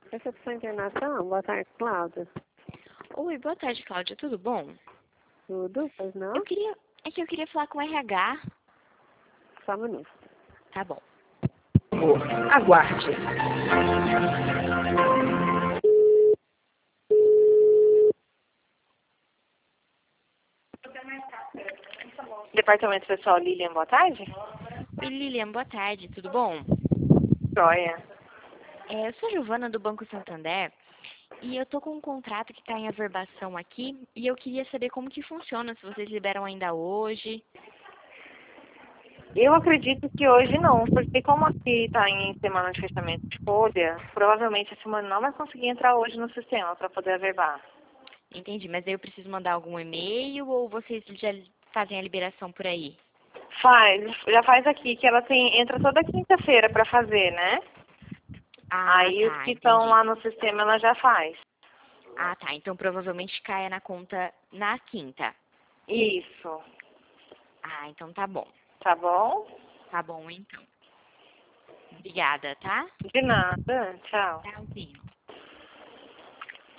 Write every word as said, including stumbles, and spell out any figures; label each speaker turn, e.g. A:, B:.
A: Recepção Internacional, boa tarde, Cláudia.
B: Oi, boa tarde, Cláudia. Tudo bom?
A: Tudo? Pois não?
B: Eu queria... É que eu queria falar com o R H.
A: Só um minuto.
B: Tá bom.
C: Aguarde.
D: Departamento Pessoal Lilian, boa tarde.
B: Oi, Lilian, boa tarde. Tudo bom?
D: Joia.
B: É, eu sou a Giovana do Banco Santander e eu tô com um contrato que tá em averbação aqui e eu queria saber como que funciona, se vocês liberam ainda hoje.
D: Eu acredito que hoje não, porque como aqui está em semana de fechamento de folha, provavelmente a semana não vai conseguir entrar hoje no sistema para poder averbar.
B: Entendi, mas aí eu preciso mandar algum e-mail ou vocês já fazem a liberação por aí?
D: Faz, já faz aqui, que ela tem, entra toda quinta-feira para fazer, né?
B: Ah,
D: Aí os
B: tá,
D: que estão
B: entendi.
D: lá no sistema ela já faz.
B: Ah, tá. Então provavelmente caia na conta na quinta.
D: Isso.
B: Ah, então tá bom.
D: Tá bom?
B: Tá bom, então. Obrigada, tá?
D: De nada. Tchau.
B: Tchauzinho.